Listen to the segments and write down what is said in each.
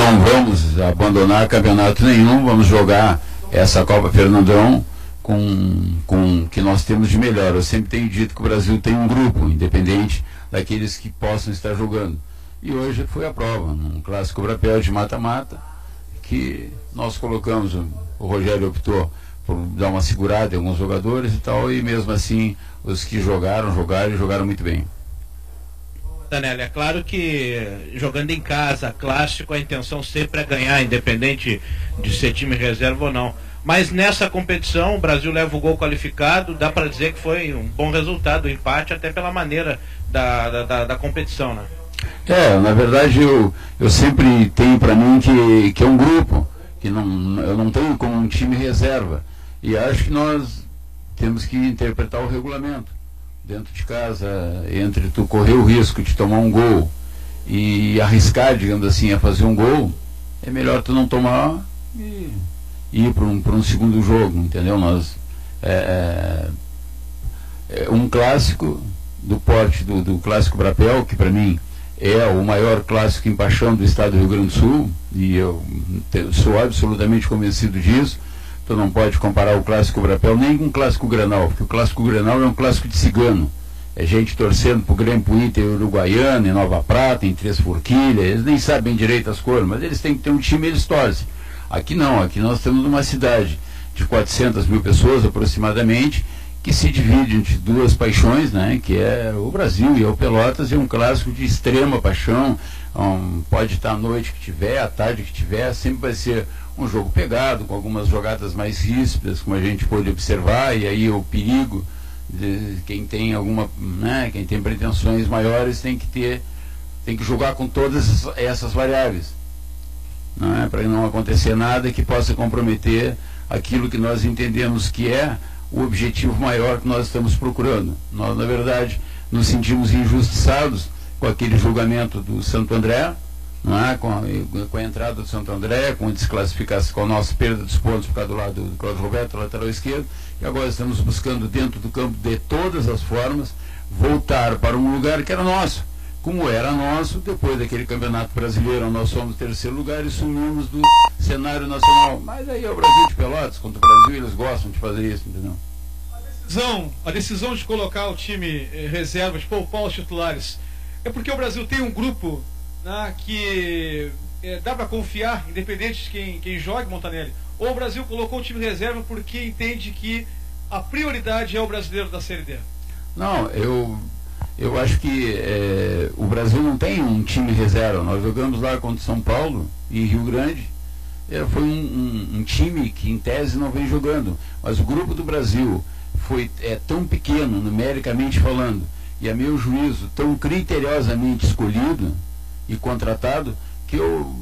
não vamos abandonar campeonato nenhum, vamos jogar essa Copa Fernandão com que nós temos de melhor. Eu sempre tenho dito que o Brasil tem um grupo, independente daqueles que possam estar jogando. E hoje foi a prova, num clássico Brapel de mata-mata, que nós colocamos, o Rogério optou por dar uma segurada em alguns jogadores e tal, e mesmo assim os que jogaram muito bem. Danelli, é claro que jogando em casa, clássico, a intenção sempre é ganhar, independente de ser time reserva ou não. Mas nessa competição, o Brasil leva o gol qualificado, dá para dizer que foi um bom resultado, o empate, até pela maneira da competição, né? Na verdade eu sempre tenho para mim que é um grupo, que eu não tenho como um time reserva. E acho que nós temos que interpretar o regulamento. Dentro de casa, entre tu correr o risco de tomar um gol e arriscar, digamos assim, a fazer um gol, é melhor tu não tomar e ir para um segundo jogo, entendeu? Um clássico do porte do clássico Brapel, que para mim é o maior clássico em paixão do estado do Rio Grande do Sul, e eu sou absolutamente convencido disso. Tu não pode comparar o clássico Brapel nem com o clássico Grenal, porque o clássico Grenal é um clássico de cigano. É gente torcendo pro Grêmio, pro Inter Uruguaiana, em Nova Prata, em Três Forquilhas, eles nem sabem direito as cores, mas eles têm que ter um time e eles torcem. Aqui não, aqui nós temos uma cidade de 400 mil pessoas aproximadamente, que se divide entre duas paixões, né, que é o Brasil e o Pelotas, e é um clássico de extrema paixão. Pode estar à noite que tiver, à tarde que tiver, sempre vai ser um jogo pegado, com algumas jogadas mais ríspidas, como a gente pôde observar, e aí o perigo de quem tem quem tem pretensões maiores tem que jogar com todas essas variáveis, para não acontecer nada que possa comprometer aquilo que nós entendemos que é o objetivo maior que nós estamos procurando. Nós, na verdade, nos sentimos injustiçados com aquele julgamento do Santo André, com a entrada do Santo André, com a desclassificação, com a nossa perda dos pontos por causa do lado do Cláudio Roberto, lateral esquerdo, e agora estamos buscando dentro do campo, de todas as formas, voltar para um lugar que era nosso, como era nosso depois daquele campeonato brasileiro. Nós somos terceiro lugar e sumimos do cenário nacional. Mas aí é o Brasil de Pelotas, contra o Brasil, eles gostam de fazer isso, entendeu? A decisão de colocar o time reserva, de poupar os titulares, é porque o Brasil tem um grupo que dá para confiar, independente de quem jogue, Montanelli? Ou o Brasil colocou o time reserva porque entende que a prioridade é o brasileiro da Série D? Não, eu acho que o Brasil não tem um time reserva. Nós jogamos lá contra São Paulo e Rio Grande. Foi um time que em tese não vem jogando, mas o grupo do Brasil é tão pequeno, numericamente falando, e a meu juízo tão criteriosamente escolhido e contratado, que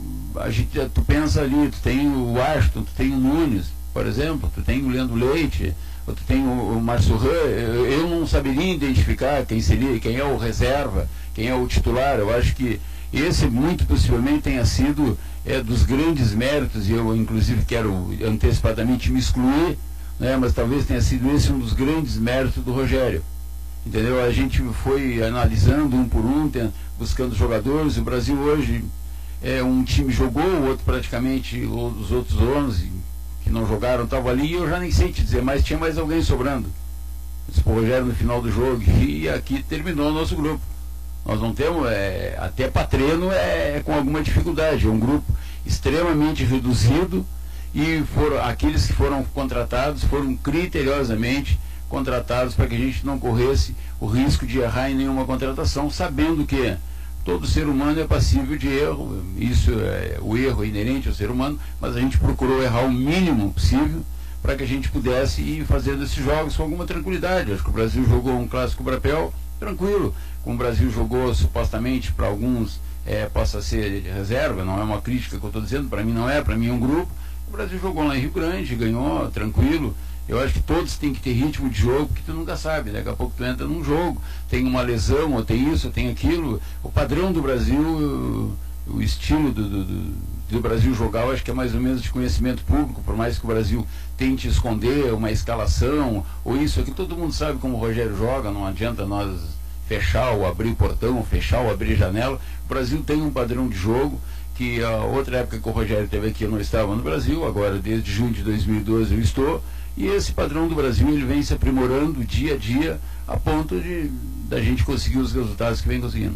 tu pensa ali, tu tem o Washington, tu tem o Nunes, por exemplo, tu tem o Leandro Leite, ou tu tem o Márcio Ran. Eu não saberia identificar quem é o reserva, quem é o titular. Eu acho que esse muito possivelmente tenha sido dos grandes méritos, e eu inclusive quero antecipadamente me excluir, mas talvez tenha sido esse um dos grandes méritos do Rogério. Entendeu? A gente foi analisando um por um, buscando jogadores. O Brasil hoje um time jogou, o outro praticamente, os outros 11 que não jogaram estavam ali, e eu já nem sei te dizer, mas tinha mais alguém sobrando. Disse pro Rogério no final do jogo, e aqui terminou o nosso grupo. Nós não temos, até para treino com alguma dificuldade, é um grupo extremamente reduzido, e aqueles que foram contratados foram criteriosamente contratados para que a gente não corresse o risco de errar em nenhuma contratação, sabendo que todo ser humano é passível de erro. Isso o erro é inerente ao ser humano, mas a gente procurou errar o mínimo possível para que a gente pudesse ir fazendo esses jogos com alguma tranquilidade. Acho que o Brasil jogou um clássico Brapel tranquilo, como o Brasil jogou supostamente, para alguns possa ser de reserva, não é uma crítica que eu estou dizendo, para mim não é, para mim é um grupo. O Brasil jogou lá em Rio Grande, ganhou tranquilo. Eu acho que todos têm que ter ritmo de jogo, que tu nunca sabe. Daqui a pouco tu entra num jogo, tem uma lesão, ou tem isso, ou tem aquilo. O padrão do Brasil, o estilo do Brasil jogar, eu acho que é mais ou menos de conhecimento público, por mais que o Brasil tente esconder uma escalação, ou isso aqui, todo mundo sabe como o Rogério joga, não adianta nós fechar ou abrir portão, fechar ou abrir janela. O Brasil tem um padrão de jogo que a outra época que o Rogério esteve aqui eu não estava no Brasil, agora desde junho de 2012 eu estou, e esse padrão do Brasil ele vem se aprimorando dia a dia a ponto de da gente conseguir os resultados que vem conseguindo.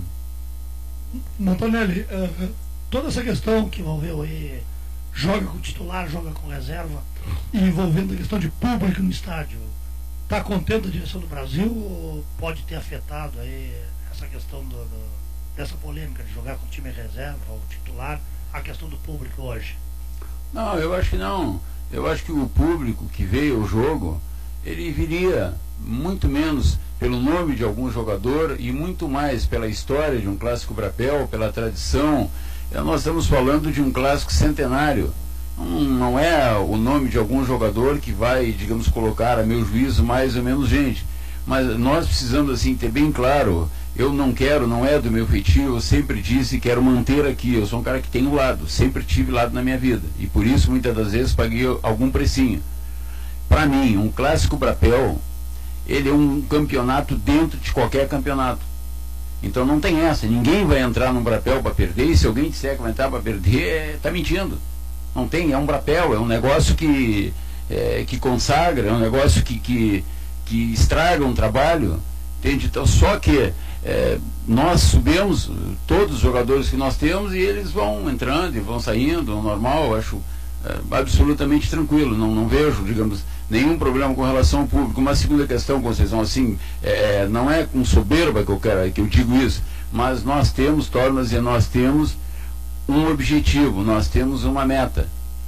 Montanelli, toda essa questão que envolveu aí, joga com titular, joga com reserva, e envolvendo a questão de público no estádio, está contente a direção do Brasil ou pode ter afetado aí essa questão dessa polêmica de jogar com time reserva ou titular, a questão do público hoje? Não, eu acho que não. Eu acho que o público que veio ao jogo, ele viria muito menos pelo nome de algum jogador e muito mais pela história de um clássico Brapel, pela tradição. Nós estamos falando de um clássico centenário. Não é o nome de algum jogador que vai, digamos, colocar a meu juízo mais ou menos gente. Mas nós precisamos, assim, ter bem claro, eu não quero, não é do meu feitio, eu sempre disse, quero manter aqui, eu sou um cara que tem lado, sempre tive lado na minha vida, e por isso muitas das vezes paguei algum precinho. Para mim, um clássico Brapel, ele é um campeonato dentro de qualquer campeonato. Então não tem essa, ninguém vai entrar num Brapel para perder, e se alguém disser que vai entrar para perder, está mentindo. Não tem, é um Brapel, é um negócio que consagra, é um negócio que estraga um trabalho, entende? Então, só que nós subimos todos os jogadores que nós temos e eles vão entrando e vão saindo, normal, eu acho absolutamente tranquilo, não vejo, digamos, nenhum problema com relação ao público. Uma segunda questão, Conceição, assim, não é com soberba que eu digo isso, mas nós temos, Tornas, e nós temos um objetivo, nós temos uma meta,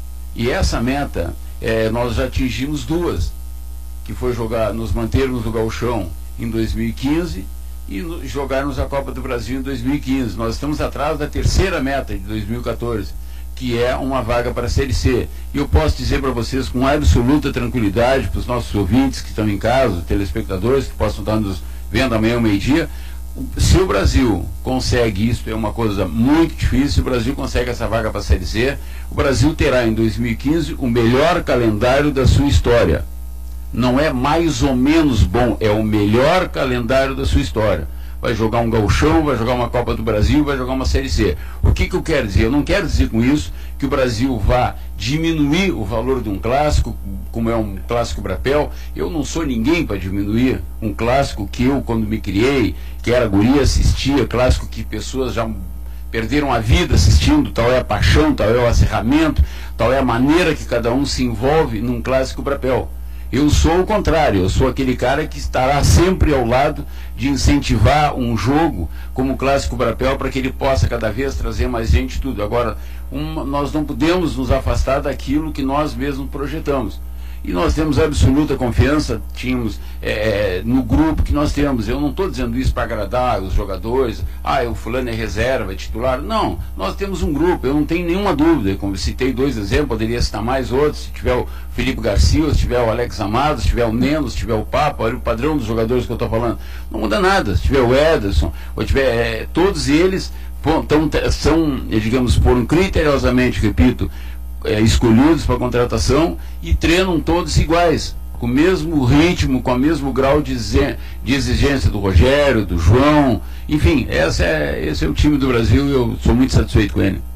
e essa meta nós já atingimos duas, que foi nos mantermos no Gauchão em 2015 e jogarmos a Copa do Brasil em 2015. Nós estamos atrás da terceira meta de 2014, que é uma vaga para a Série C. E eu posso dizer para vocês com absoluta tranquilidade, para os nossos ouvintes que estão em casa, telespectadores que possam estar nos vendo amanhã ao meio-dia, se o Brasil consegue isso, é uma coisa muito difícil, se o Brasil consegue essa vaga para a Série C, o Brasil terá em 2015 o melhor calendário da sua história. Não é mais ou menos bom, é o melhor calendário da sua história. Vai jogar um Gauchão, vai jogar uma Copa do Brasil, vai jogar uma Série C. O que eu quero dizer? Eu não quero dizer com isso que o Brasil vá diminuir o valor de um clássico, como é um clássico Brapel. Eu não sou ninguém para diminuir um clássico que eu, quando me criei, que era guri, assistia, clássico que pessoas já perderam a vida assistindo, tal é a paixão, tal é o acerramento, tal é a maneira que cada um se envolve num clássico Brapel. Eu sou o contrário, eu sou aquele cara que estará sempre ao lado de incentivar um jogo como o Clássico Brapel para que ele possa cada vez trazer mais gente, tudo. Agora, nós não podemos nos afastar daquilo que nós mesmos projetamos. E nós temos absoluta confiança, tínhamos no grupo que nós temos. Eu não estou dizendo isso para agradar os jogadores, o fulano é reserva, é titular. Não, nós temos um grupo, eu não tenho nenhuma dúvida. Como citei dois exemplos, poderia citar mais outros. Se tiver o Felipe Garcia, se tiver o Alex Amado, se tiver o Neno, se tiver o Papa, olha o padrão dos jogadores que eu estou falando. Não muda nada. Se tiver o Ederson, ou tiver todos eles são, digamos, foram criteriosamente, repito, escolhidos para contratação e treinam todos iguais, com o mesmo ritmo, com o mesmo grau de exigência do Rogério, do João, enfim, esse é o time do Brasil e eu sou muito satisfeito com ele.